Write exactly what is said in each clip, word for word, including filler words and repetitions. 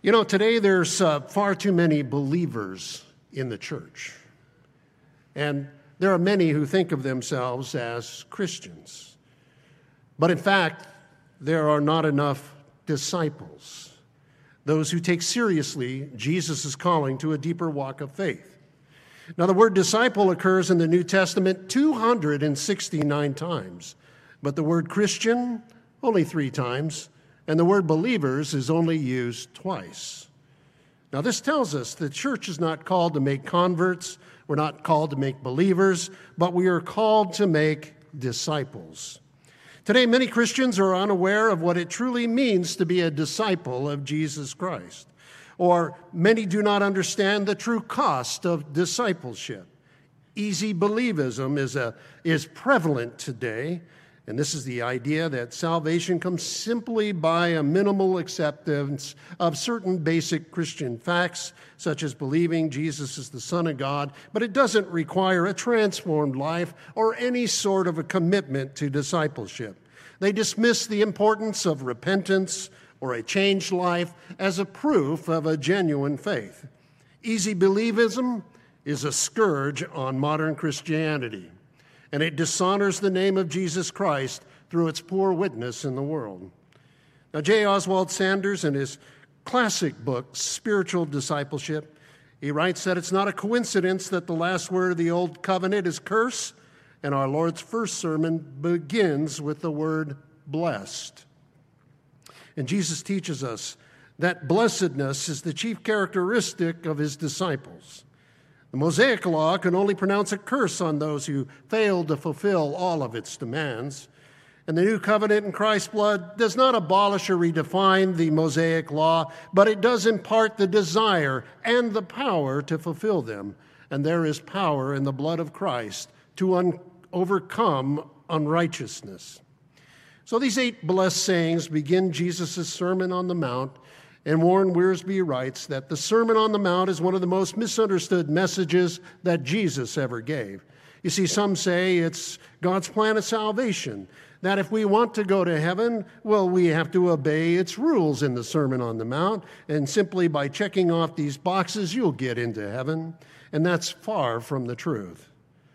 You know, today there's uh, far too many believers in the church. And there are many who think of themselves as Christians. But in fact, there are not enough disciples, those who take seriously Jesus' calling to a deeper walk of faith. Now, the word disciple occurs in the New Testament two hundred sixty-nine times, but the word Christian only three times, and the word believers is only used twice. Now, this tells us the church is not called to make converts, we're not called to make believers, but we are called to make disciples. Today, many Christians are unaware of what it truly means to be a disciple of Jesus Christ, or many do not understand the true cost of discipleship. Easy believism is, a, is prevalent today, and this is the idea that salvation comes simply by a minimal acceptance of certain basic Christian facts, such as believing Jesus is the Son of God, but it doesn't require a transformed life or any sort of a commitment to discipleship. They dismiss the importance of repentance or a changed life as a proof of a genuine faith. Easy believism is a scourge on modern Christianity, and it dishonors the name of Jesus Christ through its poor witness in the world. Now, J. Oswald Sanders, in his classic book, Spiritual Discipleship, he writes that it's not a coincidence that the last word of the Old Covenant is curse, and our Lord's first sermon begins with the word blessed. And Jesus teaches us that blessedness is the chief characteristic of his disciples. The Mosaic Law can only pronounce a curse on those who fail to fulfill all of its demands. And the New Covenant in Christ's blood does not abolish or redefine the Mosaic Law, but it does impart the desire and the power to fulfill them. And there is power in the blood of Christ to un- overcome unrighteousness. So these eight blessed sayings begin Jesus' Sermon on the Mount. And Warren Wiersbe writes that the Sermon on the Mount is one of the most misunderstood messages that Jesus ever gave. You see, some say it's God's plan of salvation, that if we want to go to heaven, well, we have to obey its rules in the Sermon on the Mount, and simply by checking off these boxes, you'll get into heaven. And that's far from the truth.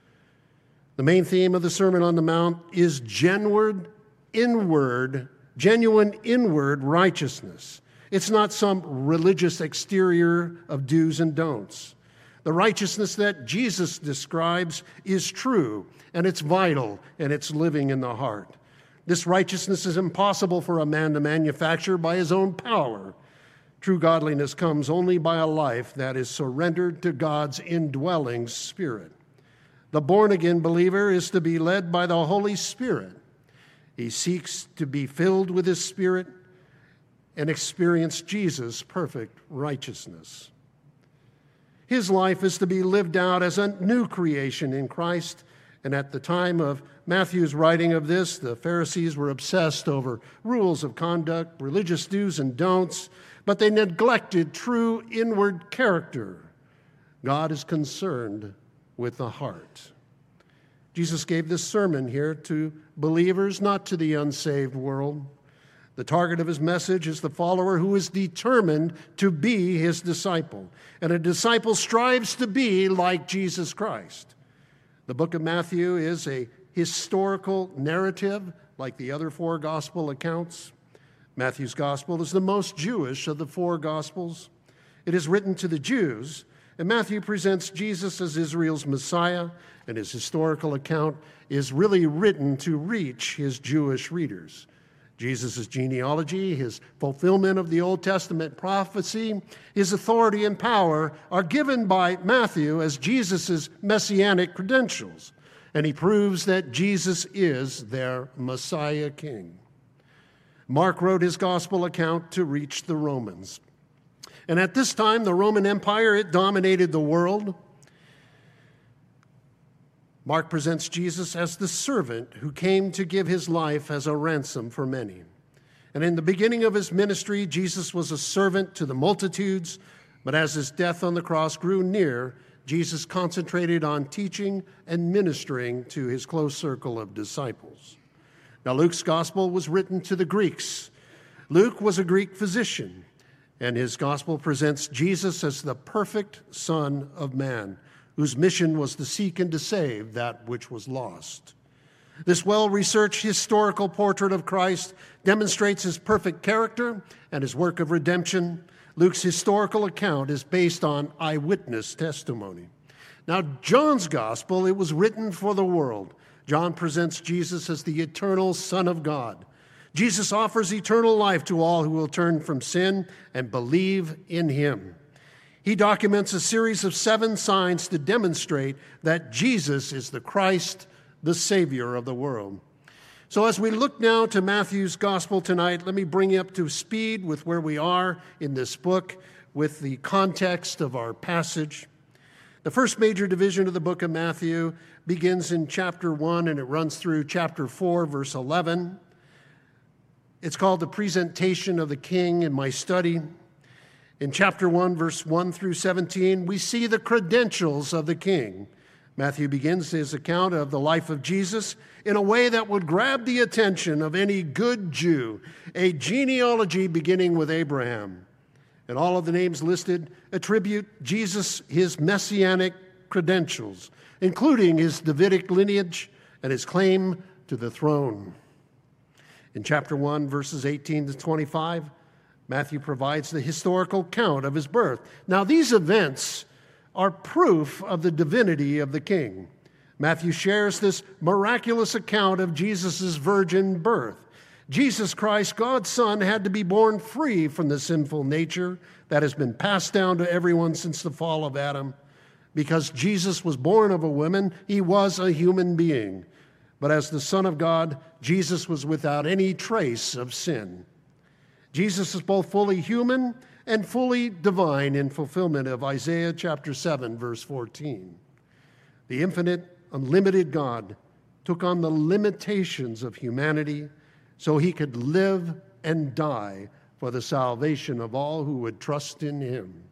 The main theme of the Sermon on the Mount is genuine inward, genuine inward righteousness. It's not some religious exterior of do's and don'ts. The righteousness that Jesus describes is true, and it's vital, and it's living in the heart. This righteousness is impossible for a man to manufacture by his own power. True godliness comes only by a life that is surrendered to God's indwelling Spirit. The born-again believer is to be led by the Holy Spirit. He seeks to be filled with his Spirit and experience Jesus' perfect righteousness. His life is to be lived out as a new creation in Christ. And at the time of Matthew's writing of this, the Pharisees were obsessed over rules of conduct, religious do's and don'ts, but they neglected true inward character. God is concerned with the heart. Jesus gave this sermon here to believers, not to the unsaved world. The target of his message is the follower who is determined to be his disciple. And a disciple strives to be like Jesus Christ. The book of Matthew is a historical narrative like the other four gospel accounts. Matthew's gospel is the most Jewish of the four gospels. It is written to the Jews, and Matthew presents Jesus as Israel's Messiah, and his historical account is really written to reach his Jewish readers. Jesus' genealogy, his fulfillment of the Old Testament prophecy, his authority and power are given by Matthew as Jesus' messianic credentials, and he proves that Jesus is their Messiah King. Mark wrote his gospel account to reach the Romans. And at this time, the Roman Empire, it dominated the world. Mark presents Jesus as the servant who came to give his life as a ransom for many. And in the beginning of his ministry, Jesus was a servant to the multitudes, but as his death on the cross grew near, Jesus concentrated on teaching and ministering to his close circle of disciples. Now, Luke's gospel was written to the Greeks. Luke was a Greek physician, And his gospel presents Jesus as the perfect Son of Man, whose mission was to seek and to save that which was lost. This well-researched historical portrait of Christ demonstrates his perfect character and his work of redemption. Luke's historical account is based on eyewitness testimony. Now, John's gospel, it was written for the world. John presents Jesus as the eternal Son of God. Jesus offers eternal life to all who will turn from sin and believe in him. He documents a series of seven signs to demonstrate that Jesus is the Christ, the Savior of the world. So as we look now to Matthew's gospel tonight, let me bring you up to speed with where we are in this book, with the context of our passage. The first major division of the book of Matthew begins in chapter one, and it runs through chapter four, verse eleven. It's called the presentation of the king in my study. In chapter one, verse one through seventeen, we see the credentials of the king. Matthew begins his account of the life of Jesus in a way that would grab the attention of any good Jew, a genealogy beginning with Abraham. And all of the names listed attribute Jesus his messianic credentials, including his Davidic lineage and his claim to the throne. In chapter one, verses eighteen to twenty-five, Matthew provides the historical account of his birth. Now, these events are proof of the divinity of the king. Matthew shares this miraculous account of Jesus' virgin birth. Jesus Christ, God's Son, had to be born free from the sinful nature that has been passed down to everyone since the fall of Adam. Because Jesus was born of a woman, he was a human being. But as the Son of God, Jesus was without any trace of sin. Jesus is both fully human and fully divine in fulfillment of Isaiah chapter seven, verse fourteen. The infinite, unlimited God took on the limitations of humanity so he could live and die for the salvation of all who would trust in him.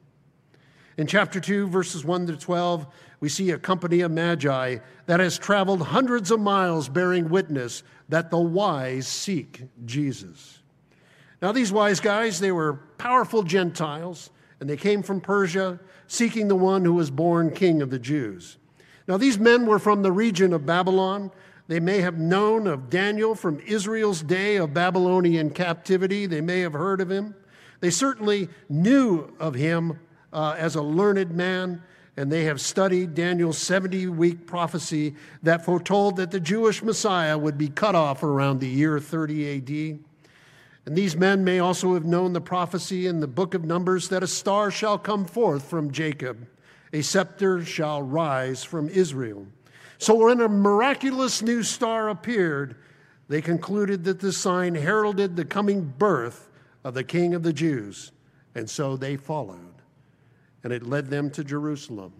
In chapter two, verses one to twelve, we see a company of magi that has traveled hundreds of miles bearing witness that the wise seek Jesus. Now, these wise guys, they were powerful Gentiles, and they came from Persia, seeking the one who was born king of the Jews. Now, these men were from the region of Babylon. They may have known of Daniel from Israel's day of Babylonian captivity. They may have heard of him. They certainly knew of him uh, as a learned man, and they have studied Daniel's seventy-week prophecy that foretold that the Jewish Messiah would be cut off around the year thirty A D. And these men may also have known the prophecy in the book of Numbers that a star shall come forth from Jacob, a scepter shall rise from Israel. So when a miraculous new star appeared, they concluded that the sign heralded the coming birth of the King of the Jews. And so they followed, and it led them to Jerusalem.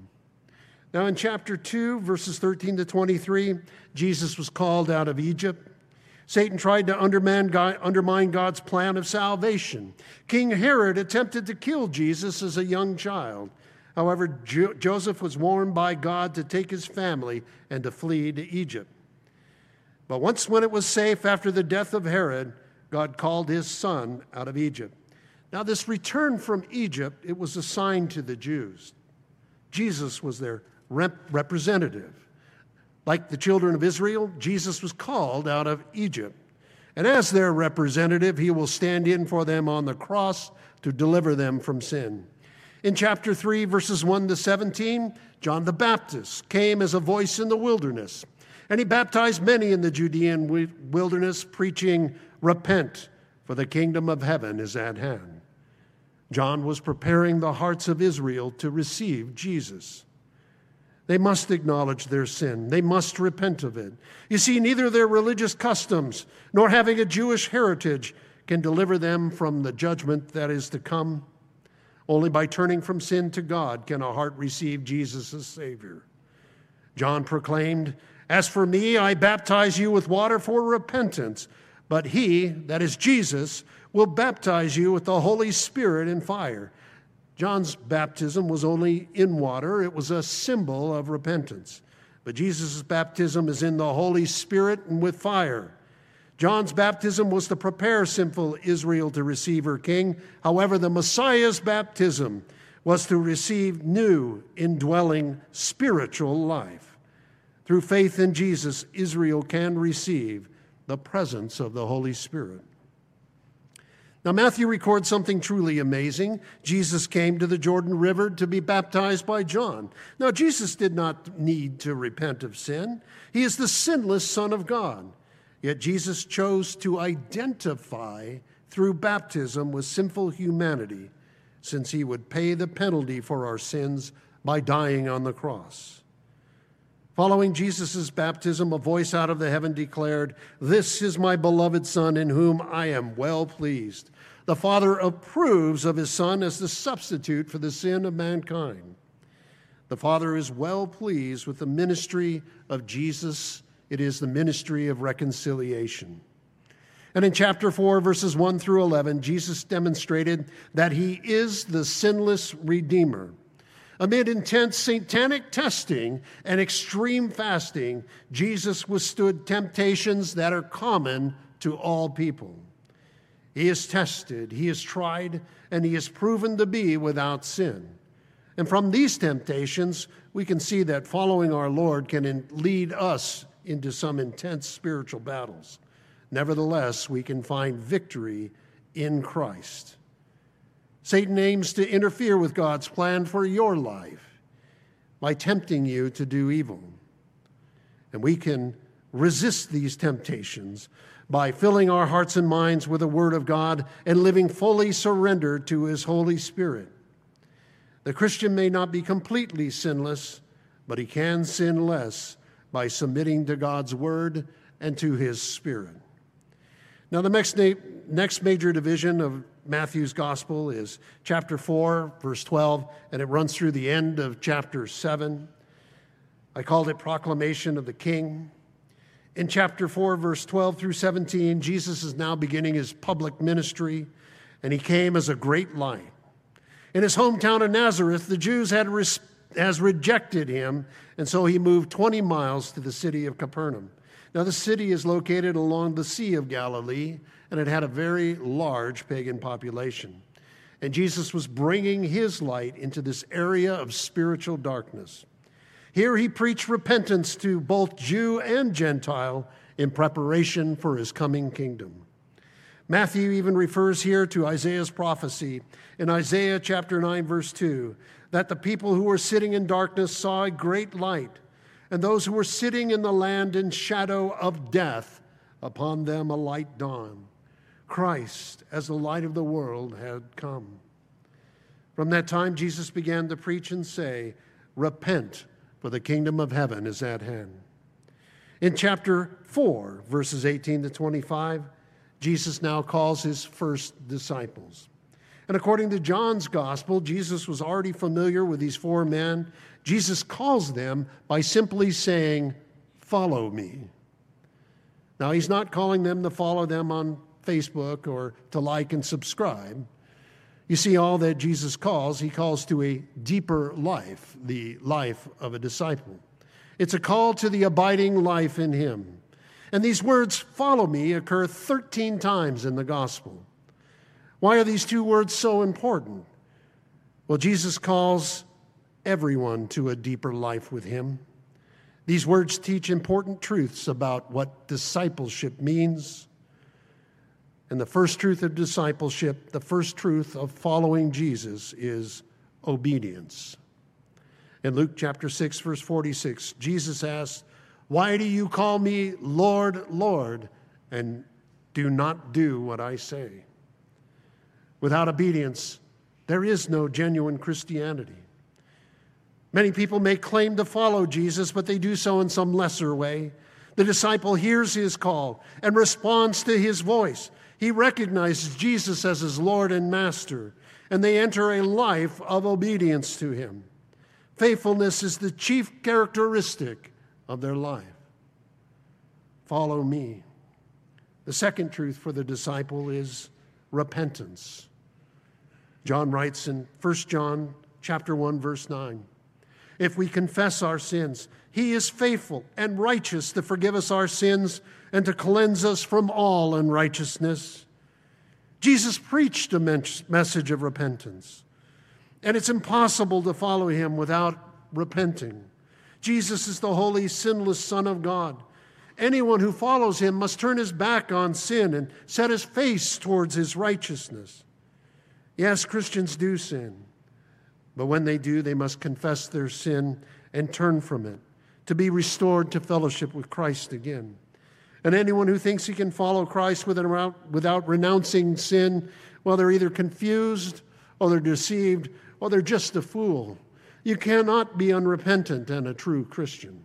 Now in chapter two, verses thirteen to twenty-three, Jesus was called out of Egypt. Satan tried to undermine God's plan of salvation. King Herod attempted to kill Jesus as a young child. However, Jo- Joseph was warned by God to take his family and to flee to Egypt. But once when it was safe after the death of Herod, God called his son out of Egypt. Now this return from Egypt, it was a sign to the Jews. Jesus was their rep- representative. Like the children of Israel, Jesus was called out of Egypt. And as their representative, he will stand in for them on the cross to deliver them from sin. In chapter three, verses one to seventeen, John the Baptist came as a voice in the wilderness, and he baptized many in the Judean wilderness, preaching, "Repent, for the kingdom of heaven is at hand." John was preparing the hearts of Israel to receive Jesus. They must acknowledge their sin. They must repent of it. You see, neither their religious customs nor having a Jewish heritage can deliver them from the judgment that is to come. Only by turning from sin to God can a heart receive Jesus as Savior. John proclaimed, "As for me, I baptize you with water for repentance, but he, that is Jesus, will baptize you with the Holy Spirit and fire." John's baptism was only in water. It was a symbol of repentance. But Jesus' baptism is in the Holy Spirit and with fire. John's baptism was to prepare sinful Israel to receive her king. However, the Messiah's baptism was to receive new, indwelling spiritual life. Through faith in Jesus, Israel can receive the presence of the Holy Spirit. Now, Matthew records something truly amazing. Jesus came to the Jordan River to be baptized by John. Now, Jesus did not need to repent of sin. He is the sinless Son of God. Yet Jesus chose to identify through baptism with sinful humanity, since he would pay the penalty for our sins by dying on the cross. Following Jesus' baptism, a voice out of the heaven declared, "This is my beloved Son, in whom I am well pleased." The Father approves of his Son as the substitute for the sin of mankind. The Father is well pleased with the ministry of Jesus. It is the ministry of reconciliation. And in chapter four, verses one through eleven, Jesus demonstrated that he is the sinless Redeemer. Amid intense satanic testing and extreme fasting, Jesus withstood temptations that are common to all people. He is tested, he is tried, and he is proven to be without sin. And from these temptations, we can see that following our Lord can lead us into some intense spiritual battles. Nevertheless, we can find victory in Christ. Satan aims to interfere with God's plan for your life by tempting you to do evil. And we can resist these temptations by filling our hearts and minds with the Word of God and living fully surrendered to His Holy Spirit. The Christian may not be completely sinless, but he can sin less by submitting to God's Word and to His Spirit. Now, the next, next major division of Matthew's Gospel is chapter four, verse twelve, and it runs through the end of chapter seven. I called it Proclamation of the King. In chapter four, verse twelve through seventeen, Jesus is now beginning his public ministry, and he came as a great light. In his hometown of Nazareth, the Jews had res- has rejected him, and so he moved twenty miles to the city of Capernaum. Now, the city is located along the Sea of Galilee, and it had a very large pagan population. And Jesus was bringing his light into this area of spiritual darkness. Here he preached repentance to both Jew and Gentile in preparation for his coming kingdom. Matthew even refers here to Isaiah's prophecy in Isaiah chapter nine, verse two, that the people who were sitting in darkness saw a great light, and those who were sitting in the land in shadow of death, upon them a light dawned. Christ, as the light of the world, had come. From that time, Jesus began to preach and say, "Repent, for the kingdom of heaven is at hand." In chapter four, verses eighteen to twenty-five, Jesus now calls his first disciples. And according to John's gospel, Jesus was already familiar with these four men. Jesus calls them by simply saying, "Follow me." Now, he's not calling them to follow them on Facebook or to like and subscribe. You see, all that Jesus calls, he calls to a deeper life, the life of a disciple. It's a call to the abiding life in him. And these words, "follow me," occur thirteen times in the gospel. Why are these two words so important? Well, Jesus calls everyone to a deeper life with him. These words teach important truths about what discipleship means. And the first truth of discipleship, the first truth of following Jesus, is obedience. In Luke chapter six, verse forty-six, Jesus asked, "Why do you call me Lord, Lord, and do not do what I say?" Without obedience, there is no genuine Christianity. Many people may claim to follow Jesus, but they do so in some lesser way. The disciple hears his call and responds to his voice. He recognizes Jesus as his Lord and Master, and they enter a life of obedience to him. Faithfulness is the chief characteristic of their life. Follow me. The second truth for the disciple is repentance. John writes in First John chapter one, verse nine, If we confess our sins, he is faithful and righteous to forgive us our sins and to cleanse us from all unrighteousness. Jesus preached a message of repentance, and it's impossible to follow him without repenting. Jesus is the holy, sinless Son of God. Anyone who follows him must turn his back on sin and set his face towards his righteousness. Yes, Christians do sin, but when they do, they must confess their sin and turn from it to be restored to fellowship with Christ again. And anyone who thinks he can follow Christ without, without renouncing sin, well, they're either confused or they're deceived or they're just a fool. You cannot be unrepentant and a true Christian.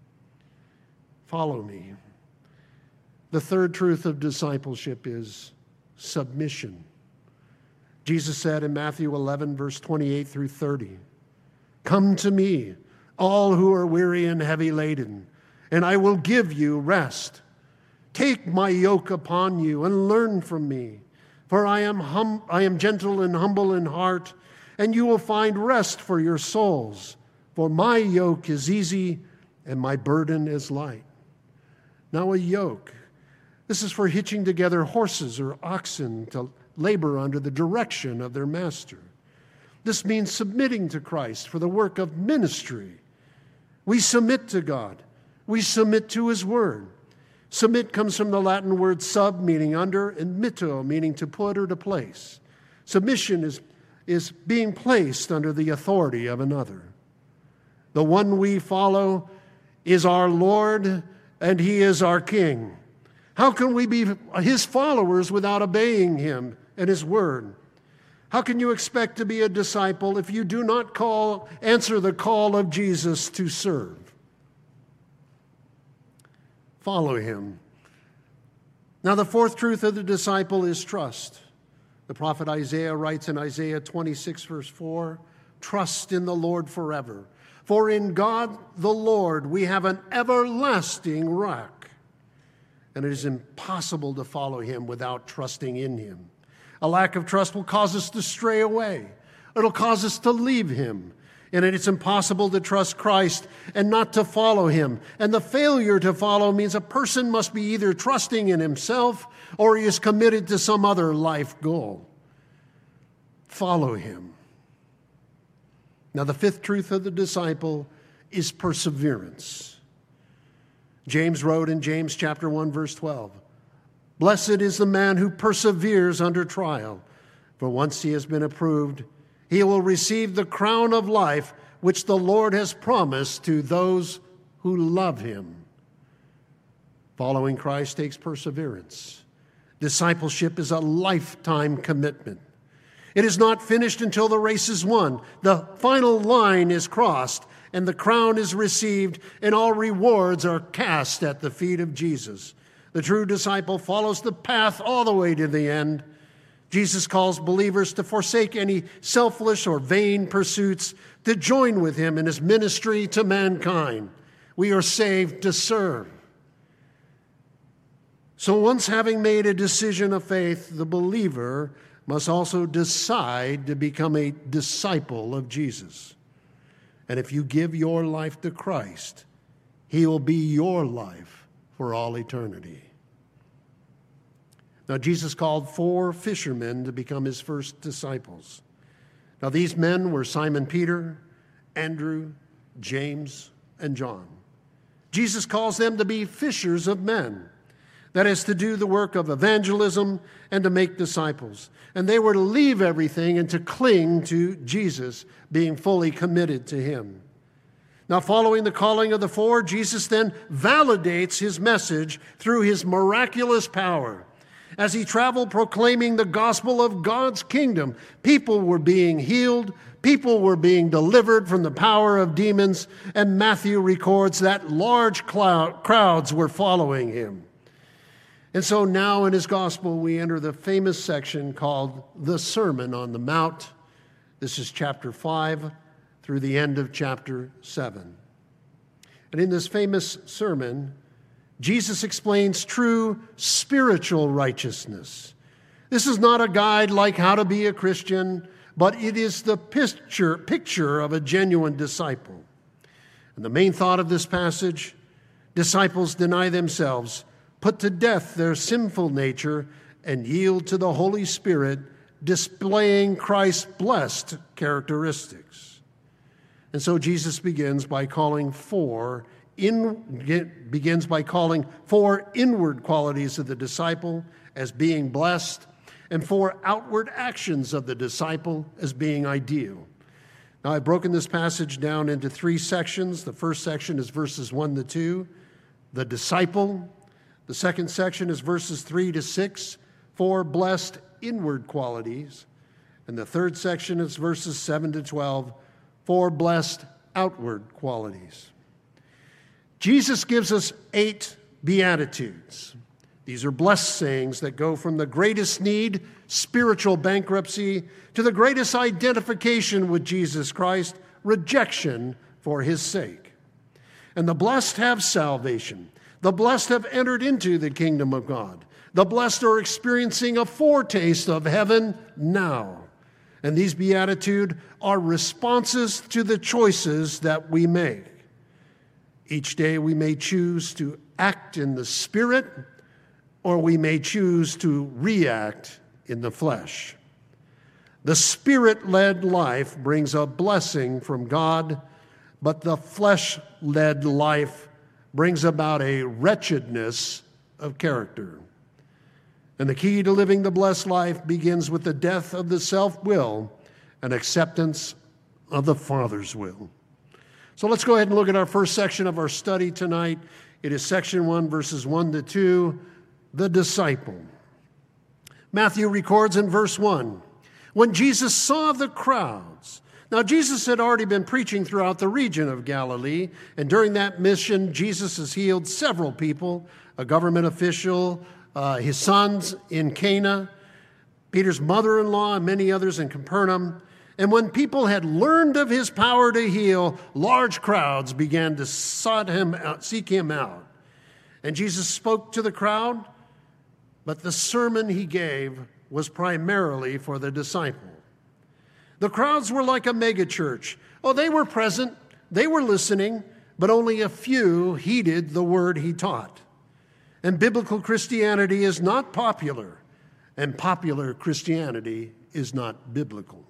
Follow me. The third truth of discipleship is submission. Jesus said in Matthew eleven, verse twenty-eight through thirty, "Come to me, all who are weary and heavy laden, and I will give you rest. Take my yoke upon you and learn from me, for I am hum- I am gentle and humble in heart, and you will find rest for your souls. For my yoke is easy and my burden is light." Now a yoke, this is for hitching together horses or oxen to labor under the direction of their master. This means submitting to Christ for the work of ministry. We submit to God. We submit to his word. Submit comes from the Latin word sub, meaning under, and mitto, meaning to put or to place. Submission is, is being placed under the authority of another. The one we follow is our Lord, and he is our King. How can we be his followers without obeying him and his word? How can you expect to be a disciple if you do not call, answer the call of Jesus to serve? Follow him. Now, the fourth truth of the disciple is trust. The prophet Isaiah writes in Isaiah twenty-six, verse four, "Trust in the Lord forever. For in God the Lord we have an everlasting rock." And it is impossible to follow him without trusting in him. A lack of trust will cause us to stray away. It'll cause us to leave him. And it's impossible to trust Christ and not to follow him. And the failure to follow means a person must be either trusting in himself or he is committed to some other life goal. Follow him. Now, the fifth truth of the disciple is perseverance. James wrote in James chapter one, verse twelve, "Blessed is the man who perseveres under trial, for once he has been approved, he will receive the crown of life which the Lord has promised to those who love him." Following Christ takes perseverance. Discipleship is a lifetime commitment. It is not finished until the race is won. The final line is crossed, and the crown is received, and all rewards are cast at the feet of Jesus. The true disciple follows the path all the way to the end. Jesus calls believers to forsake any selfish or vain pursuits, to join with him in his ministry to mankind. We are saved to serve. So once having made a decision of faith, the believer must also decide to become a disciple of Jesus. And if you give your life to Christ, he will be your life for all eternity. Now, Jesus called four fishermen to become his first disciples. Now, these men were Simon Peter, Andrew, James, and John. Jesus calls them to be fishers of men. That is, to do the work of evangelism and to make disciples. And they were to leave everything and to cling to Jesus, being fully committed to him. Now, following the calling of the four, Jesus then validates his message through his miraculous power. As he traveled proclaiming the gospel of God's kingdom, people were being healed, people were being delivered from the power of demons, and Matthew records that large cloud, crowds were following him. And so now in his gospel, we enter the famous section called the Sermon on the Mount. This is chapter five through the end of chapter seven. And in this famous sermon, Jesus explains true spiritual righteousness. This is not a guide like how to be a Christian, but it is the picture, picture of a genuine disciple. And the main thought of this passage, disciples deny themselves, put to death their sinful nature, and yield to the Holy Spirit, displaying Christ's blessed characteristics. And so Jesus begins by calling for in, begins by calling four inward qualities of the disciple as being blessed, and four outward actions of the disciple as being ideal. Now, I've broken this passage down into three sections. The first section is verses one to two, the disciple. The second section is verses three to six, four blessed inward qualities. And the third section is verses seven to twelve, four blessed outward qualities. Jesus gives us eight beatitudes. These are blessed sayings that go from the greatest need, spiritual bankruptcy, to the greatest identification with Jesus Christ, rejection for his sake. And the blessed have salvation. The blessed have entered into the kingdom of God. The blessed are experiencing a foretaste of heaven now. And these beatitudes are responses to the choices that we make. Each day we may choose to act in the Spirit, or we may choose to react in the flesh. The Spirit-led life brings a blessing from God, but the flesh-led life brings about a wretchedness of character. And the key to living the blessed life begins with the death of the self-will and acceptance of the Father's will. So let's go ahead and look at our first section of our study tonight. It is section one, verses one to two, the disciple. Matthew records in verse one, when Jesus saw the crowds. Now, Jesus had already been preaching throughout the region of Galilee, and during that mission, Jesus has healed several people, a government official, uh, his sons in Cana, Peter's mother-in-law, and many others in Capernaum. And when people had learned of his power to heal, large crowds began to sought him out, seek him out. And Jesus spoke to the crowd, but the sermon he gave was primarily for the disciple. The crowds were like a megachurch. Oh, they were present, they were listening, but only a few heeded the word he taught. And biblical Christianity is not popular, and popular Christianity is not biblical.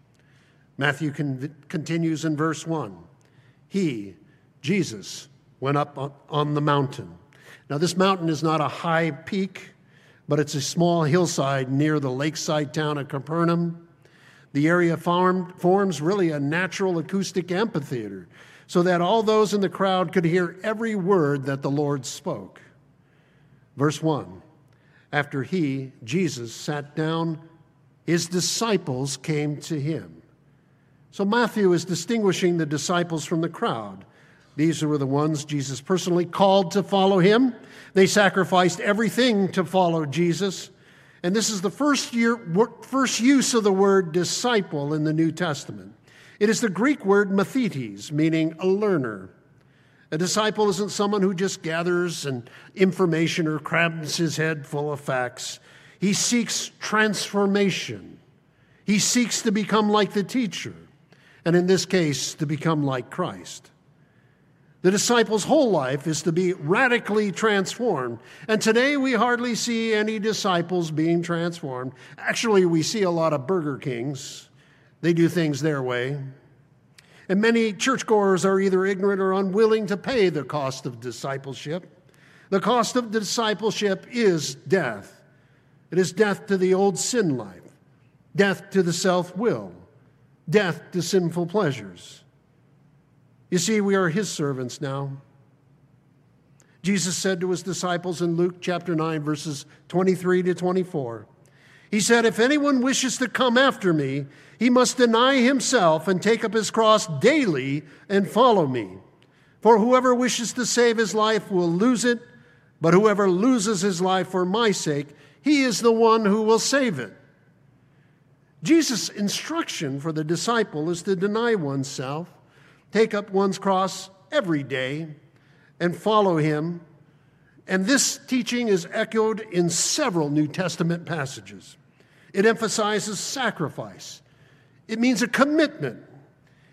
Matthew con- continues in verse one. He, Jesus, went up on, on the mountain. Now, this mountain is not a high peak, but it's a small hillside near the lakeside town of Capernaum. The area formed, forms really a natural acoustic amphitheater so that all those in the crowd could hear every word that the Lord spoke. Verse one, after he, Jesus, sat down, his disciples came to him. So Matthew is distinguishing the disciples from the crowd. These were the ones Jesus personally called to follow him. They sacrificed everything to follow Jesus. And this is the first, year, first use of the word disciple in the New Testament. It is the Greek word mathetes, meaning a learner. A disciple isn't someone who just gathers an information or crams his head full of facts. He seeks transformation. He seeks to become like the teacher, and in this case, to become like Christ. The disciple's whole life is to be radically transformed. And today we hardly see any disciples being transformed. Actually, we see a lot of Burger Kings. They do things their way. And many churchgoers are either ignorant or unwilling to pay the cost of discipleship. The cost of discipleship is death. It is death to the old sin life, death to the self-will, death to sinful pleasures. You see, we are his servants now. Jesus said to his disciples in Luke chapter nine, verses twenty-three to twenty-four, he said, if anyone wishes to come after me, he must deny himself and take up his cross daily and follow me. For whoever wishes to save his life will lose it, but whoever loses his life for my sake, he is the one who will save it. Jesus' instruction for the disciple is to deny oneself, take up one's cross every day, and follow him. And this teaching is echoed in several New Testament passages. It emphasizes sacrifice. It means a commitment.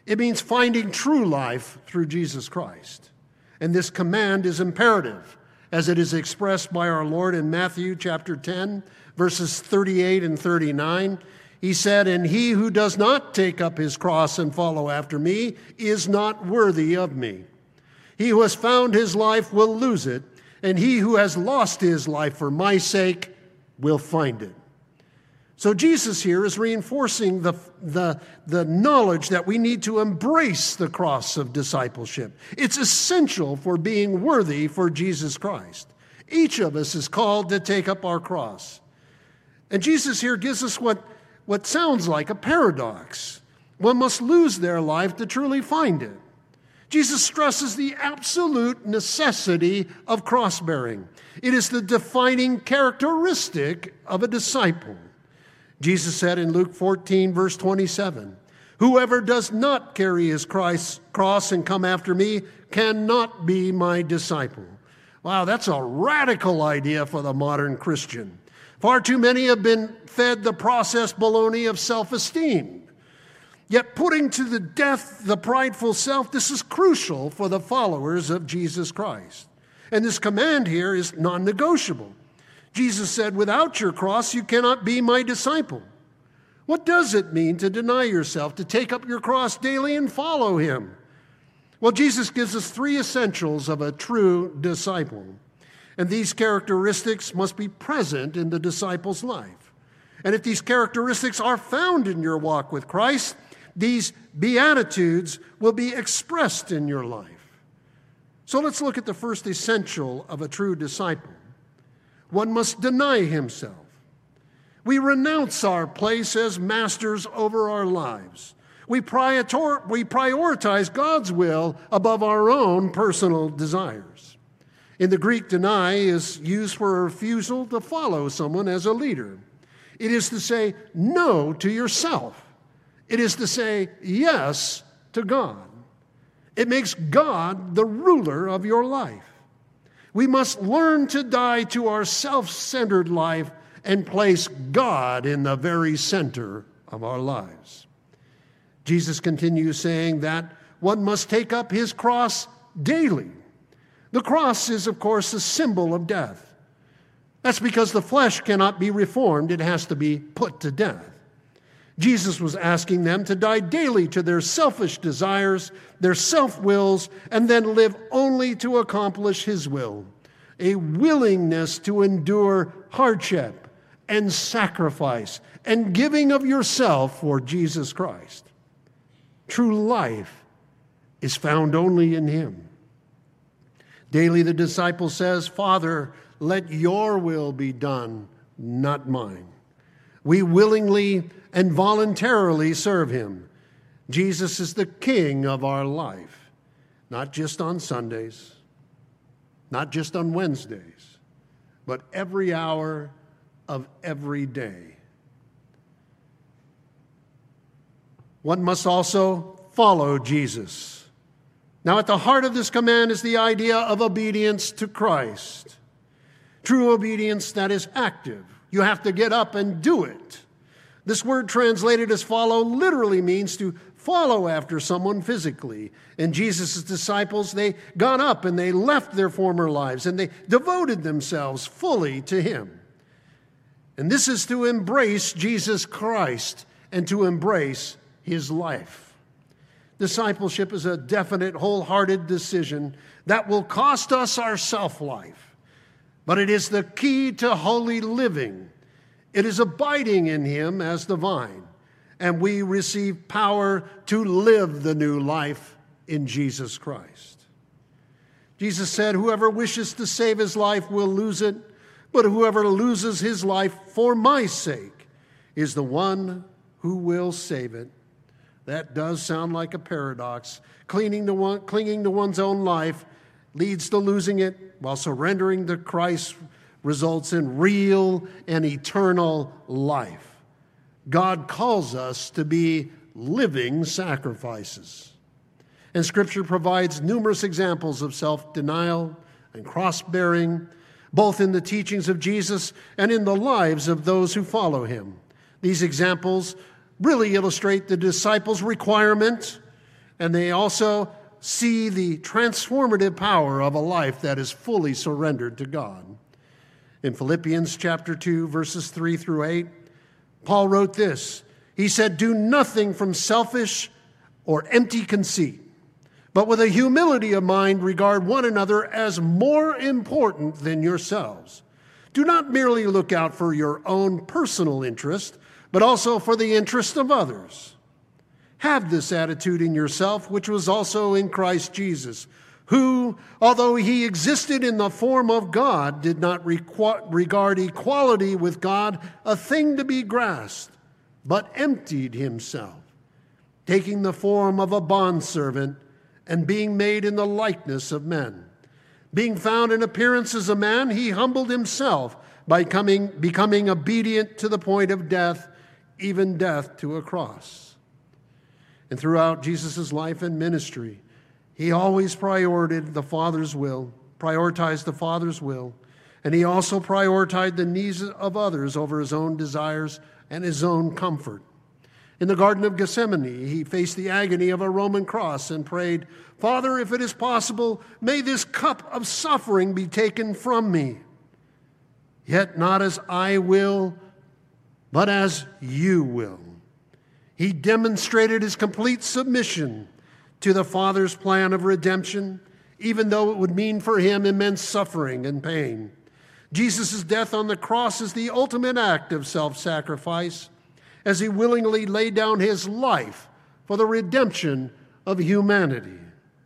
It means finding true life through Jesus Christ. And this command is imperative, as it is expressed by our Lord in Matthew chapter ten, verses thirty-eight and thirty-nine. He said, "And he who does not take up his cross and follow after me is not worthy of me. He who has found his life will lose it, and he who has lost his life for my sake will find it." So Jesus here is reinforcing the, the, the knowledge that we need to embrace the cross of discipleship. It's essential for being worthy for Jesus Christ. Each of us is called to take up our cross. And Jesus here gives us what, what sounds like a paradox. One must lose their life to truly find it. Jesus stresses the absolute necessity of cross-bearing. It is the defining characteristic of a disciple. Jesus said in Luke fourteen, verse twenty-seven, "Whoever does not carry his cross and come after me cannot be my disciple." Wow, that's a radical idea for the modern Christian. Far too many have been fed the processed baloney of self-esteem. Yet putting to the death the prideful self, this is crucial for the followers of Jesus Christ. And this command here is non-negotiable. Jesus said, "Without your cross, you cannot be my disciple." What does it mean to deny yourself, to take up your cross daily and follow him? Well, Jesus gives us three essentials of a true disciple. And these characteristics must be present in the disciple's life. And if these characteristics are found in your walk with Christ, these beatitudes will be expressed in your life. So let's look at the first essential of a true disciple. One must deny himself. We renounce our place as masters over our lives. We prior- we prioritize God's will above our own personal desires. In the Greek, deny is used for a refusal to follow someone as a leader. It is to say no to yourself. It is to say yes to God. It makes God the ruler of your life. We must learn to die to our self-centered life and place God in the very center of our lives. Jesus continues saying that one must take up his cross daily. The cross is, of course, a symbol of death. That's because the flesh cannot be reformed. It has to be put to death. Jesus was asking them to die daily to their selfish desires, their self-wills, and then live only to accomplish his will. A willingness to endure hardship and sacrifice and giving of yourself for Jesus Christ. True life is found only in him. Daily the disciple says, "Father, let your will be done, not mine." We willingly and voluntarily serve him. Jesus is the King of our life, not just on Sundays, not just on Wednesdays, but every hour of every day. One must also follow Jesus. Now, at the heart of this command is the idea of obedience to Christ. True obedience that is active. You have to get up and do it. This word translated as follow literally means to follow after someone physically. And Jesus' disciples, they got up and they left their former lives and they devoted themselves fully to him. And this is to embrace Jesus Christ and to embrace his life. Discipleship is a definite, wholehearted decision that will cost us our self-life. But it is the key to holy living. It is abiding in him as the vine, and we receive power to live the new life in Jesus Christ. Jesus said, "Whoever wishes to save his life will lose it, but whoever loses his life for my sake is the one who will save it." That does sound like a paradox. Clinging to, one, clinging to one's own life leads to losing it, while surrendering to Christ results in real and eternal life. God calls us to be living sacrifices. And Scripture provides numerous examples of self-denial and cross-bearing, both in the teachings of Jesus and in the lives of those who follow him. These examples really illustrate the disciples' requirement And they also see the transformative power of a life that is fully surrendered to God. In Philippians chapter two, verses three through eight, Paul wrote this. He said, "Do nothing from selfish or empty conceit, but with a humility of mind regard one another as more important than yourselves. Do not merely look out for your own personal interest, but also for the interest of others. Have this attitude in yourself, which was also in Christ Jesus, who, although he existed in the form of God, did not requ- regard equality with God a thing to be grasped, but emptied himself, taking the form of a bondservant and being made in the likeness of men. Being found in appearance as a man, he humbled himself by coming, becoming obedient to the point of death, even death to a cross." And throughout Jesus' life and ministry, he always prioritized the Father's will, prioritized the Father's will, and he also prioritized the needs of others over his own desires and his own comfort. In the Garden of Gethsemane, he faced the agony of a Roman cross and prayed, "Father, if it is possible, may this cup of suffering be taken from me. Yet not as I will, but as you will." He demonstrated his complete submission to the Father's plan of redemption, even though it would mean for him immense suffering and pain. Jesus' death on the cross is the ultimate act of self-sacrifice, as he willingly laid down his life for the redemption of humanity.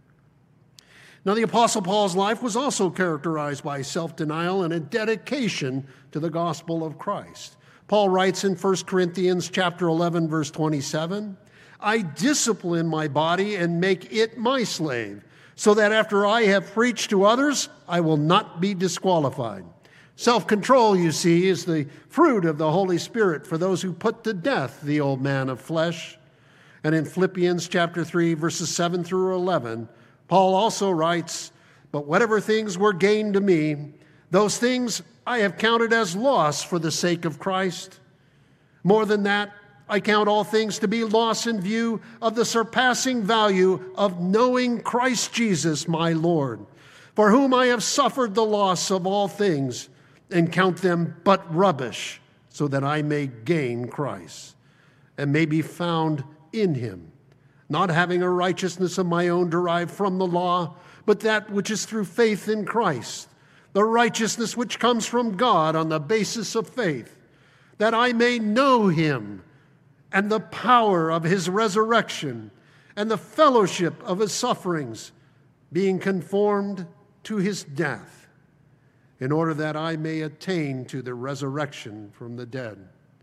Now, the Apostle Paul's life was also characterized by self-denial and a dedication to the gospel of Christ. Paul writes in First Corinthians chapter eleven, verse twenty-seven, "I discipline my body and make it my slave, so that after I have preached to others, I will not be disqualified." Self-control, you see, is the fruit of the Holy Spirit for those who put to death the old man of flesh. And in Philippians chapter three, verses seven through eleven, Paul also writes, "But whatever things were gained to me, those things I have counted as loss for the sake of Christ. More than that, I count all things to be loss in view of the surpassing value of knowing Christ Jesus my Lord, for whom I have suffered the loss of all things, and count them but rubbish, so that I may gain Christ, and may be found in him, not having a righteousness of my own derived from the law, but that which is through faith in Christ, the righteousness which comes from God on the basis of faith, that I may know him and the power of his resurrection and the fellowship of his sufferings, being conformed to his death, in order that I may attain to the resurrection from the dead."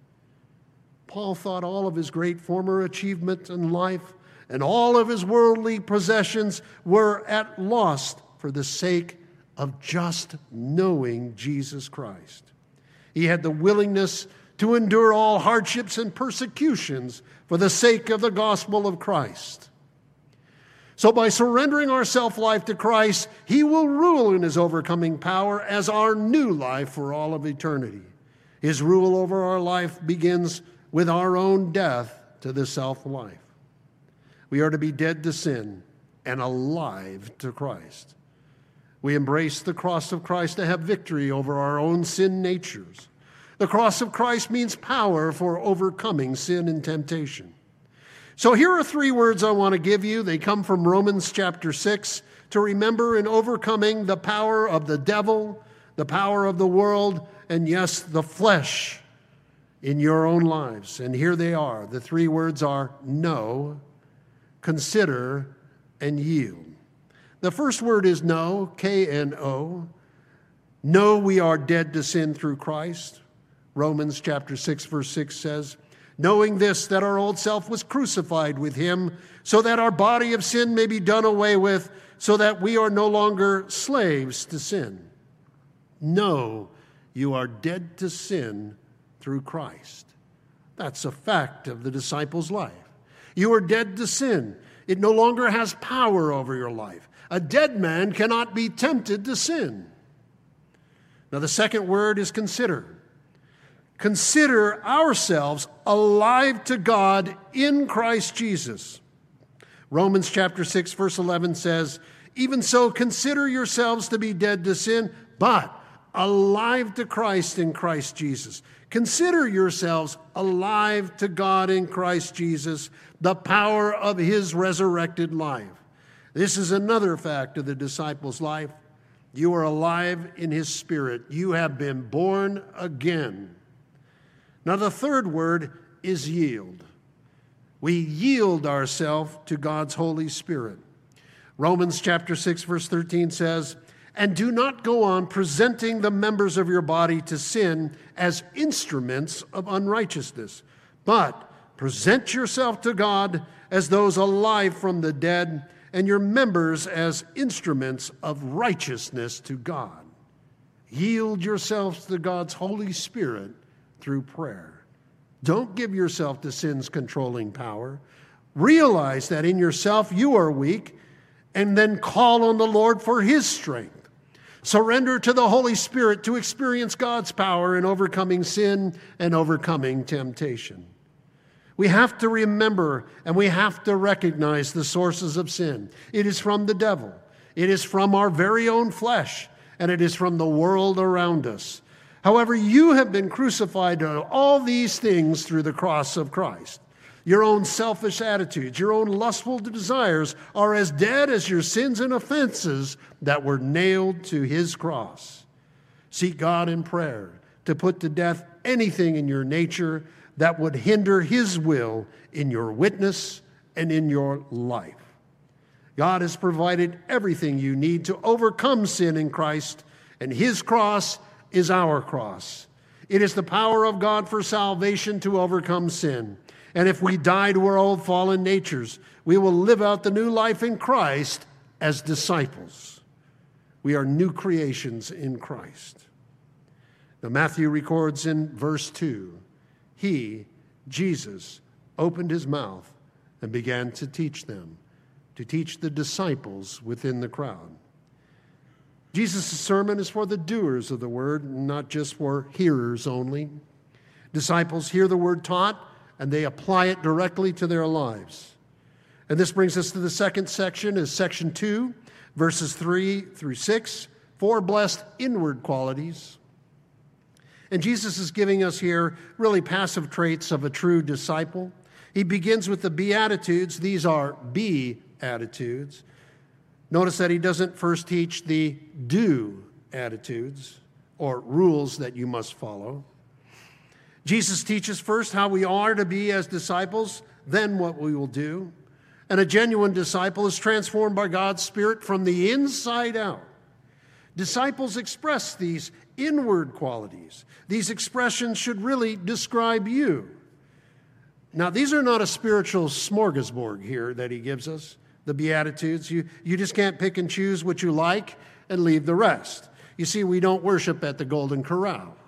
Paul thought all of his great former achievement in life and all of his worldly possessions were at loss for the sake of just knowing Jesus Christ. He had the willingness to endure all hardships and persecutions for the sake of the gospel of Christ. So by surrendering our self-life to Christ, he will rule in his overcoming power as our new life for all of eternity. His rule over our life begins with our own death to the self-life. We are to be dead to sin and alive to Christ. We embrace the cross of Christ to have victory over our own sin natures. The cross of Christ means power for overcoming sin and temptation. So here are three words I want to give you. They come from Romans chapter six to remember in overcoming the power of the devil, the power of the world, and yes, the flesh in your own lives. And here they are. The three words are know, consider, and yield. The first word is know, K N O. Know we are dead to sin through Christ. Romans chapter six, verse six says, "Knowing this, that our old self was crucified with him, so that our body of sin may be done away with, so that we are no longer slaves to sin." Know you are dead to sin through Christ. That's a fact of the disciples' life. You are dead to sin. It no longer has power over your life. A dead man cannot be tempted to sin. Now, the second word is consider. Consider ourselves alive to God in Christ Jesus. Romans chapter six, verse eleven says, even so, consider yourselves to be dead to sin, but alive to Christ in Christ Jesus. Consider yourselves alive to God in Christ Jesus, the power of his resurrected life. This is another fact of the disciples' life. You are alive in his Spirit. You have been born again. Now, the third word is yield. We yield ourselves to God's Holy Spirit. Romans chapter six, verse thirteen says, and do not go on presenting the members of your body to sin as instruments of unrighteousness, but present yourself to God as those alive from the dead, and your members as instruments of righteousness to God. Yield yourselves to God's Holy Spirit through prayer. Don't give yourself to sin's controlling power. Realize that in yourself you are weak, and then call on the Lord for his strength. Surrender to the Holy Spirit to experience God's power in overcoming sin and overcoming temptation. We have to remember and we have to recognize the sources of sin. It is from the devil. It is from our very own flesh, and it is from the world around us. However, you have been crucified to all these things through the cross of Christ. Your own selfish attitudes, your own lustful desires are as dead as your sins and offenses that were nailed to his cross. Seek God in prayer to put to death anything in your nature that would hinder his will in your witness and in your life. God has provided everything you need to overcome sin in Christ, and his cross is our cross. It is the power of God for salvation to overcome sin. And if we die to our old fallen natures, we will live out the new life in Christ as disciples. We are new creations in Christ. Now, Matthew records in verse two, he, Jesus, opened his mouth and began to teach them, to teach the disciples within the crowd. Jesus' sermon is for the doers of the word, not just for hearers only. Disciples hear the word taught, and they apply it directly to their lives. And this brings us to the second section, is section two, verses three through six, four blessed inward qualities. And Jesus is giving us here really passive traits of a true disciple. He begins with the Beatitudes. These are be attitudes. Notice that he doesn't first teach the do attitudes or rules that you must follow. Jesus teaches first how we are to be as disciples, then what we will do. And a genuine disciple is transformed by God's Spirit from the inside out. Disciples express these inward qualities. These expressions should really describe you. Now, these are not a spiritual smorgasbord here that he gives us, the Beatitudes. You, you just can't pick and choose what you like and leave the rest. You see, we don't worship at the Golden Corral.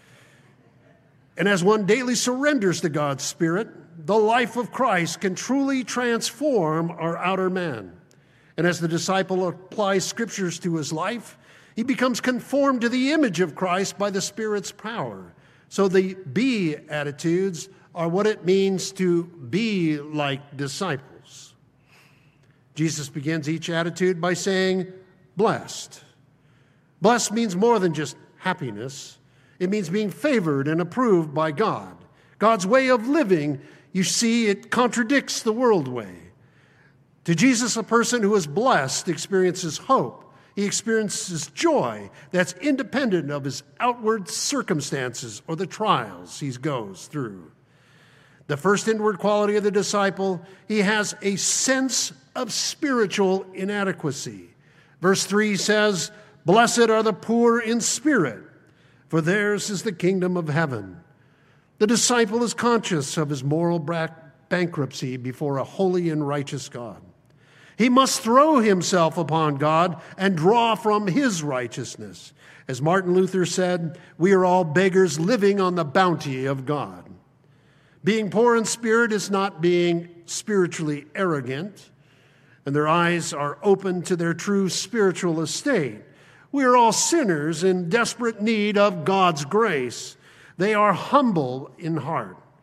And as one daily surrenders to God's Spirit, the life of Christ can truly transform our outer man. And as the disciple applies scriptures to his life, he becomes conformed to the image of Christ by the Spirit's power. So the be attitudes are what it means to be like disciples. Jesus begins each attitude by saying, blessed. Blessed means more than just happiness. It means being favored and approved by God. God's way of living, you see, it contradicts the world way. To Jesus, a person who is blessed experiences hope. He experiences joy that's independent of his outward circumstances or the trials he goes through. The first inward quality of the disciple, he has a sense of spiritual inadequacy. Verse three says, blessed are the poor in spirit, for theirs is the kingdom of heaven. The disciple is conscious of his moral bankruptcy before a holy and righteous God. He must throw himself upon God and draw from his righteousness. As Martin Luther said, we are all beggars living on the bounty of God. Being poor in spirit is not being spiritually arrogant, and their eyes are open to their true spiritual estate. We are all sinners in desperate need of God's grace. They are humble in heart,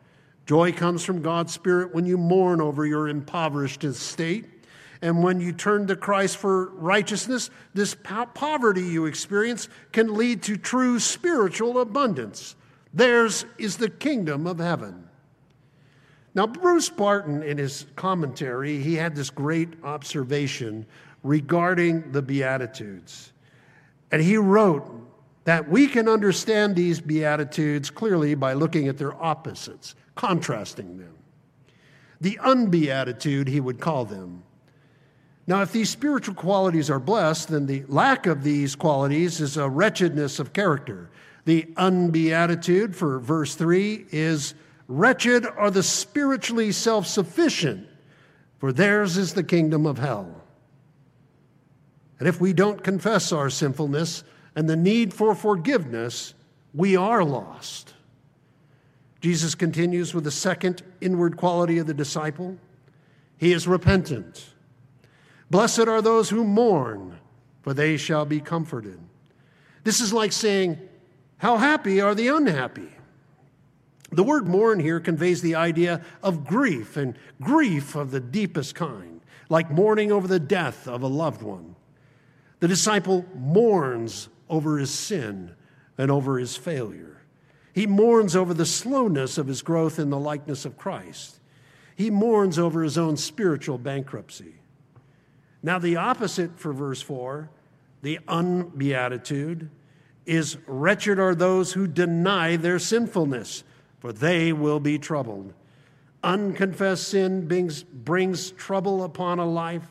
Joy comes from God's Spirit when you mourn over your impoverished estate. And when you turn to Christ for righteousness, this po- poverty you experience can lead to true spiritual abundance. Theirs is the kingdom of heaven. Now, Bruce Barton, in his commentary, he had this great observation regarding the Beatitudes. And he wrote that we can understand these Beatitudes clearly by looking at their opposites, contrasting them. The unbeatitude, he would call them. Now, if these spiritual qualities are blessed, then the lack of these qualities is a wretchedness of character. The unbeatitude, for verse three, is wretched are the spiritually self-sufficient, for theirs is the kingdom of hell. And if we don't confess our sinfulness and the need for forgiveness, we are lost. Jesus continues with the second inward quality of the disciple. He is repentant. Blessed are those who mourn, for they shall be comforted. This is like saying, how happy are the unhappy? The word mourn here conveys the idea of grief, and grief of the deepest kind, like mourning over the death of a loved one. The disciple mourns over his sin and over his failure. He mourns over the slowness of his growth in the likeness of Christ. He mourns over his own spiritual bankruptcy. Now, the opposite for verse four, the unbeatitude, is wretched are those who deny their sinfulness, for they will be troubled. Unconfessed sin brings, brings trouble upon a life.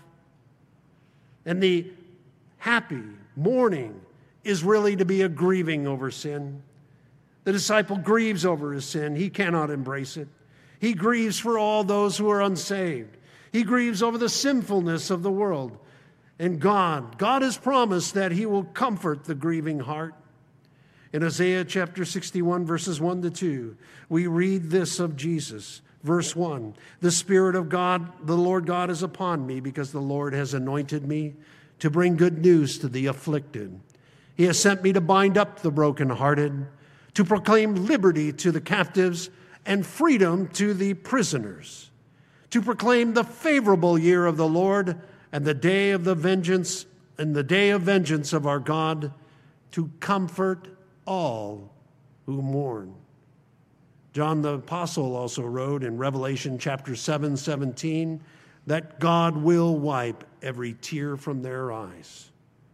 And the happy mourning is really to be a grieving over sin. The disciple grieves over his sin. He cannot embrace it. He grieves for all those who are unsaved. He grieves over the sinfulness of the world. And God, God has promised that he will comfort the grieving heart. In Isaiah chapter sixty-one, verses one to two, we read this of Jesus. Verse one, the Spirit of God, the Lord God is upon me, because the Lord has anointed me to bring good news to the afflicted. He has sent me to bind up the brokenhearted, to proclaim liberty to the captives and freedom to the prisoners, to proclaim the favorable year of the Lord and the day of the vengeance and the day of vengeance of our God, to comfort all who mourn. John the Apostle also wrote in Revelation chapter seven, seventeen, that God will wipe every tear from their eyes.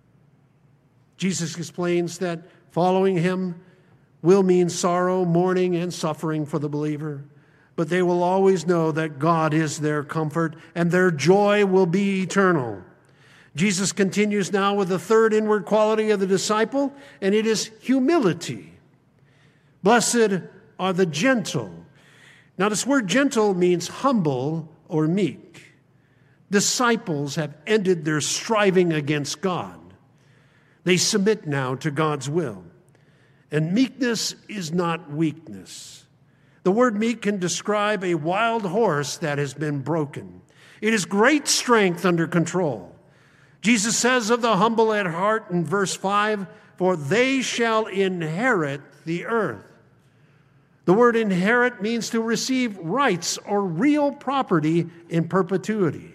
Jesus explains that following him will mean sorrow, mourning, and suffering for the believer, but they will always know that God is their comfort, and their joy will be eternal. Jesus continues now with the third inward quality of the disciple, and it is humility. Blessed are the gentle. Now, this word gentle means humble or meek. Disciples have ended their striving against God. They submit now to God's will. And meekness is not weakness. The word meek can describe a wild horse that has been broken. It is great strength under control. Jesus says of the humble at heart in verse five, for they shall inherit the earth. The word inherit means to receive rights or real property in perpetuity.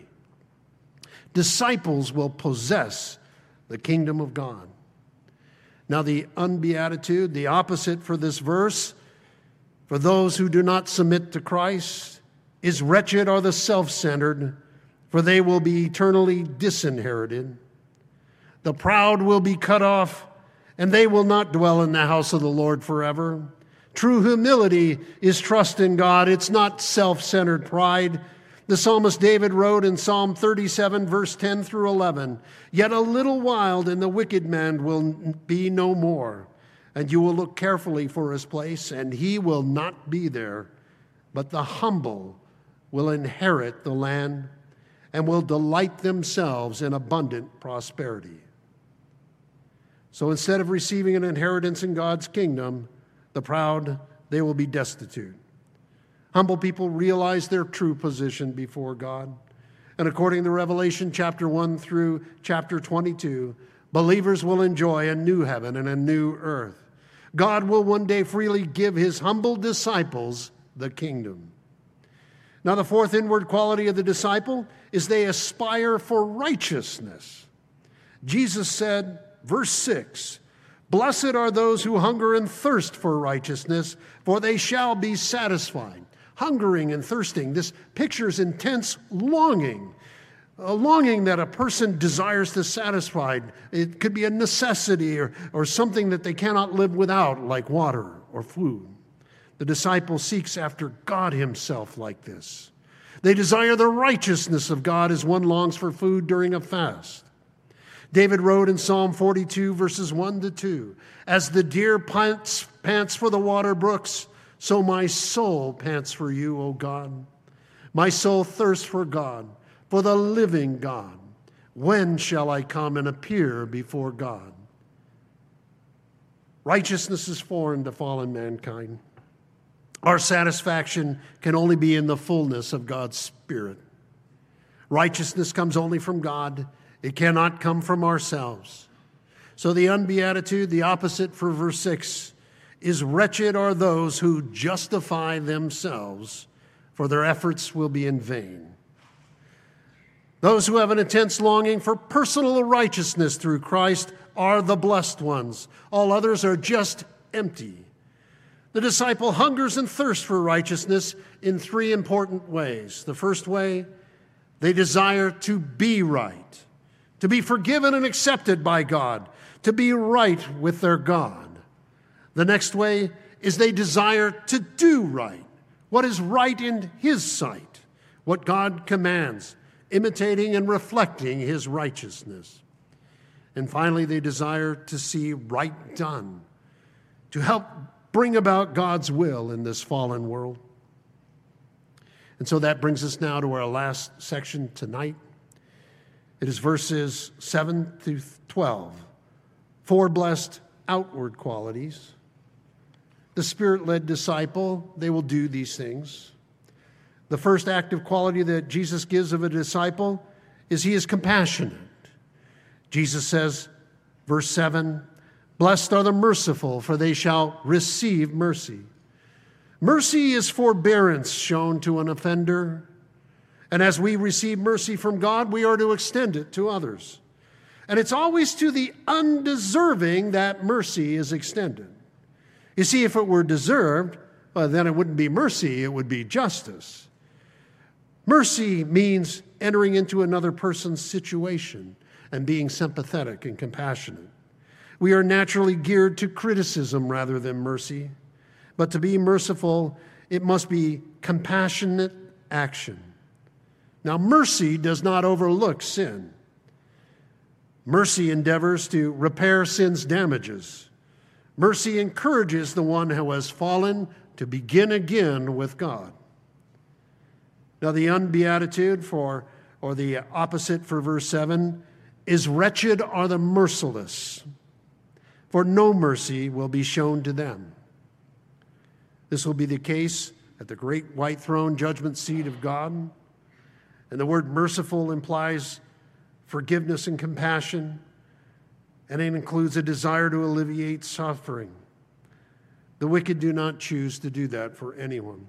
Disciples will possess the kingdom of God. Now, the unbeatitude, the opposite for this verse, for those who do not submit to Christ, is wretched are the self-centered, for they will be eternally disinherited. The proud will be cut off, and they will not dwell in the house of the Lord forever. True humility is trust in God. It's not self-centered pride. The psalmist David wrote in Psalm thirty-seven, verse ten through eleven, yet a little while and the wicked man will be no more, and you will look carefully for his place, and he will not be there. But the humble will inherit the land and will delight themselves in abundant prosperity. So instead of receiving an inheritance in God's kingdom, the proud, they will be destitute. Humble people realize their true position before God. And according to Revelation chapter one through chapter twenty-two, believers will enjoy a new heaven and a new earth. God will one day freely give his humble disciples the kingdom. Now, the fourth inward quality of the disciple is they aspire for righteousness. Jesus said, verse six, "Blessed are those who hunger and thirst for righteousness, for they shall be satisfied." Hungering and thirsting, this pictures intense longing, a longing that a person desires to satisfy. It could be a necessity or, or something that they cannot live without, like water or food. The disciple seeks after God himself like this. They desire the righteousness of God as one longs for food during a fast. David wrote in Psalm forty-two, verses one to two, "As the deer pants, pants for the water brooks, so my soul pants for you, O God. My soul thirsts for God, for the living God. When shall I come and appear before God?" Righteousness is foreign to fallen mankind. Our satisfaction can only be in the fullness of God's Spirit. Righteousness comes only from God. It cannot come from ourselves. So the unbeatitude, the opposite for verse six, is wretched are those who justify themselves, for their efforts will be in vain. Those who have an intense longing for personal righteousness through Christ are the blessed ones. All others are just empty. The disciple hungers and thirsts for righteousness in three important ways. The first way, they desire to be right, to be forgiven and accepted by God, to be right with their God. The next way is they desire to do right, what is right in His sight, what God commands, imitating and reflecting His righteousness. And finally, they desire to see right done, to help bring about God's will in this fallen world. And so that brings us now to our last section tonight. It is verses seven through twelve. Four blessed outward qualities. The Spirit-led disciple, they will do these things. The first active quality that Jesus gives of a disciple is he is compassionate. Jesus says, verse seven, "Blessed are the merciful, for they shall receive mercy." Mercy is forbearance shown to an offender. And as we receive mercy from God, we are to extend it to others. And it's always to the undeserving that mercy is extended. You see, if it were deserved, well, then it wouldn't be mercy, it would be justice. Mercy means entering into another person's situation and being sympathetic and compassionate. We are naturally geared to criticism rather than mercy. But to be merciful, it must be compassionate action. Now, mercy does not overlook sin. Mercy endeavors to repair sin's damages. Mercy encourages the one who has fallen to begin again with God. Now, the unbeatitude for, or the opposite for verse seven, is wretched are the merciless, for no mercy will be shown to them. This will be the case at the great white throne judgment seat of God. And the word merciful implies forgiveness and compassion, and it includes a desire to alleviate suffering. The wicked do not choose to do that for anyone.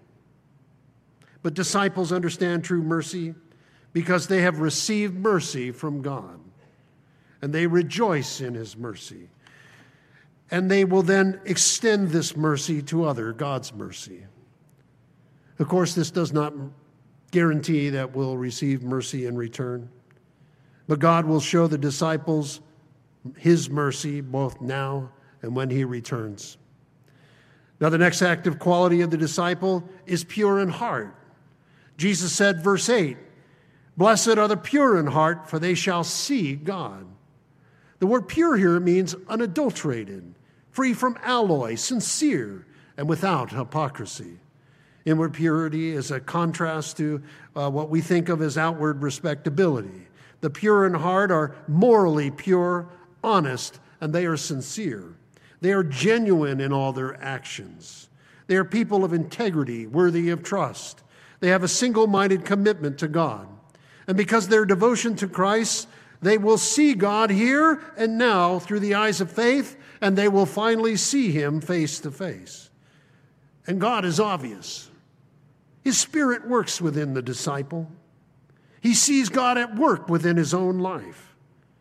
But disciples understand true mercy because they have received mercy from God, and they rejoice in His mercy. And they will then extend this mercy to other, God's mercy. Of course, this does not guarantee that we'll receive mercy in return. But God will show the disciples His mercy both now and when He returns. Now, the next active quality of the disciple is pure in heart. Jesus said, verse eight, "Blessed are the pure in heart, for they shall see God." The word pure here means unadulterated, free from alloy, sincere, and without hypocrisy. Inward purity is a contrast to uh, what we think of as outward respectability. The pure in heart are morally pure, honest, and they are sincere. They are genuine in all their actions. They are people of integrity, worthy of trust. They have a single-minded commitment to God. And because of their devotion to Christ, they will see God here and now through the eyes of faith, and they will finally see Him face to face. And God is obvious. His Spirit works within the disciple. He sees God at work within his own life.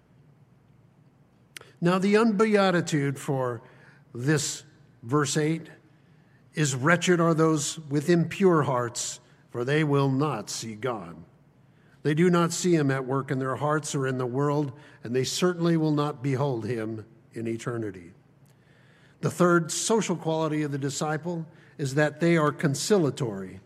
Now, the unbeatitude for this verse eight is, wretched are those with impure hearts, for they will not see God. They do not see him at work in their hearts or in the world, and they certainly will not behold him in eternity. The third social quality of the disciple is that they are conciliatory.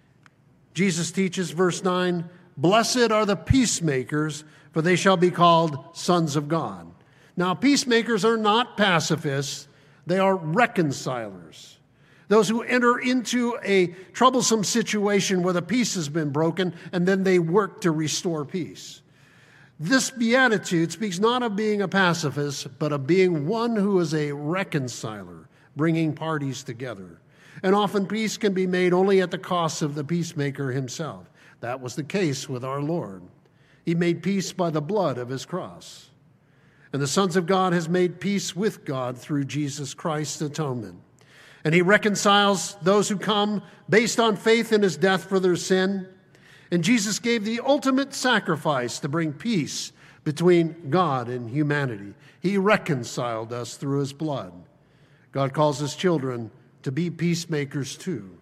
Jesus teaches, verse nine, blessed are the peacemakers, for they shall be called sons of God. Now, peacemakers are not pacifists. They are reconcilers. Those who enter into a troublesome situation where the peace has been broken, and then they work to restore peace. This beatitude speaks not of being a pacifist, but of being one who is a reconciler, bringing parties together. And often peace can be made only at the cost of the peacemaker himself. That was the case with our Lord. He made peace by the blood of his cross. And the sons of God has made peace with God through Jesus Christ's atonement. And he reconciles those who come based on faith in his death for their sin. And Jesus gave the ultimate sacrifice to bring peace between God and humanity. He reconciled us through his blood. God calls his children to be peacemakers too.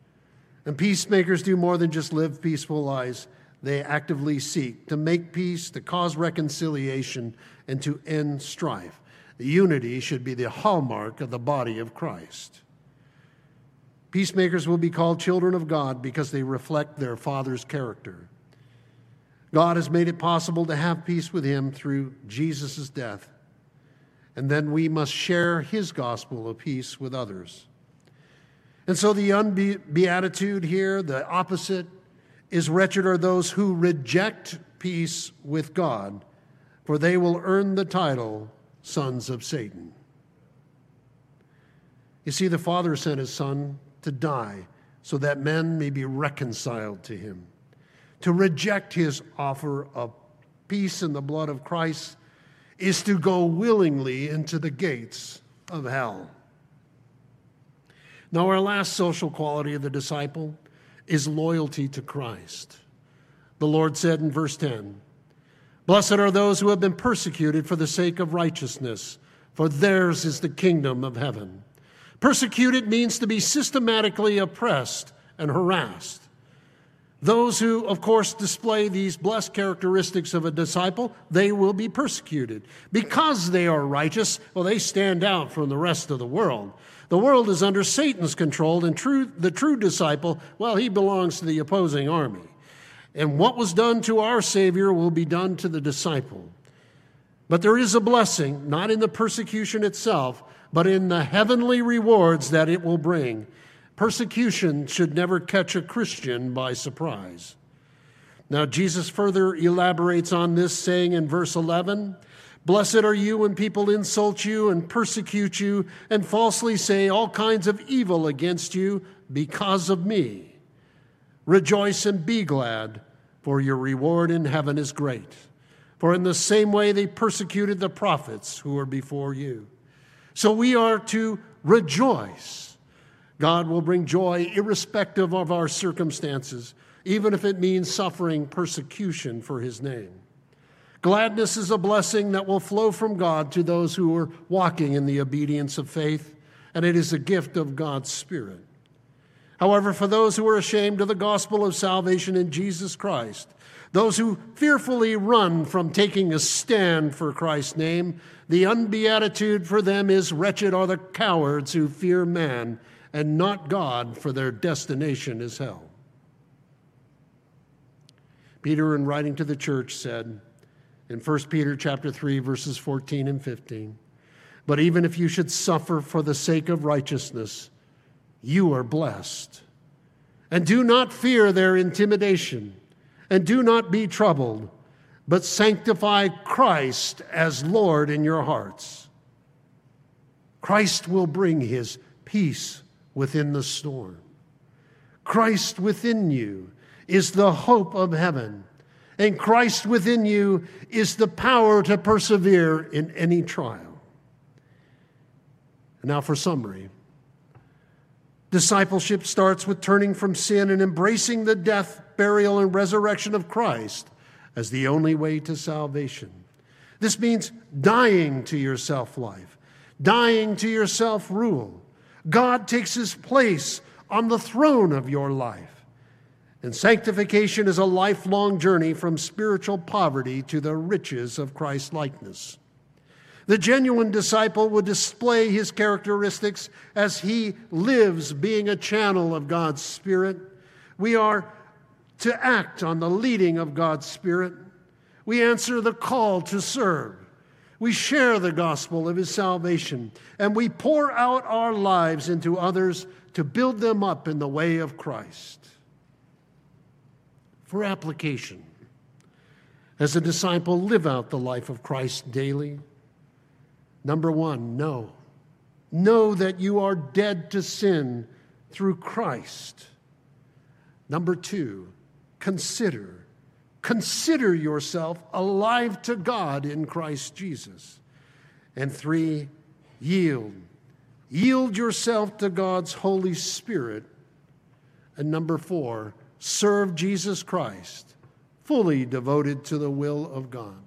And peacemakers do more than just live peaceful lives. They actively seek to make peace, to cause reconciliation, and to end strife. The unity should be the hallmark of the body of Christ. Peacemakers will be called children of God because they reflect their Father's character. God has made it possible to have peace with him through Jesus' death. And then we must share his gospel of peace with others. And so the unbeatitude here, the opposite, is wretched are those who reject peace with God, for they will earn the title sons of Satan. You see, the Father sent his Son to die so that men may be reconciled to him. To reject his offer of peace in the blood of Christ is to go willingly into the gates of hell. Now, our last social quality of the disciple is loyalty to Christ. The Lord said in verse ten, blessed are those who have been persecuted for the sake of righteousness, for theirs is the kingdom of heaven. Persecuted means to be systematically oppressed and harassed. Those who, of course, display these blessed characteristics of a disciple, they will be persecuted. Because they are righteous, well, they stand out from the rest of the world. The world is under Satan's control, and true, the true disciple, well, he belongs to the opposing army. And what was done to our Savior will be done to the disciple. But there is a blessing, not in the persecution itself, but in the heavenly rewards that it will bring. Persecution should never catch a Christian by surprise. Now, Jesus further elaborates on this, saying in verse eleven, blessed are you when people insult you and persecute you and falsely say all kinds of evil against you because of me. Rejoice and be glad, for your reward in heaven is great. For in the same way they persecuted the prophets who were before you. So we are to rejoice. God will bring joy irrespective of our circumstances, even if it means suffering persecution for his name. Gladness is a blessing that will flow from God to those who are walking in the obedience of faith, and it is a gift of God's Spirit. However, for those who are ashamed of the gospel of salvation in Jesus Christ, those who fearfully run from taking a stand for Christ's name, the unbeatitude for them is wretched are the cowards who fear man and not God, for their destination is hell. Peter, in writing to the church, said in First Peter chapter three, verses fourteen and fifteen, but even if you should suffer for the sake of righteousness, you are blessed. And do not fear their intimidation, and do not be troubled, but sanctify Christ as Lord in your hearts. Christ will bring his peace within the storm. Christ within you is the hope of heaven, and Christ within you is the power to persevere in any trial. And now for summary. Discipleship starts with turning from sin and embracing the death, burial, and resurrection of Christ as the only way to salvation. This means dying to your self-life, dying to your self-rule. God takes his place on the throne of your life. And sanctification is a lifelong journey from spiritual poverty to the riches of Christ-likeness. The genuine disciple will display his characteristics as he lives being a channel of God's Spirit. We are to act on the leading of God's Spirit. We answer the call to serve. We share the gospel of his salvation, and we pour out our lives into others to build them up in the way of Christ. For application, as a disciple, live out the life of Christ daily. Number one, know. Know that you are dead to sin through Christ. Number two, consider. Consider yourself alive to God in Christ Jesus. And three, yield. Yield yourself to God's Holy Spirit. And number four, serve Jesus Christ, fully devoted to the will of God.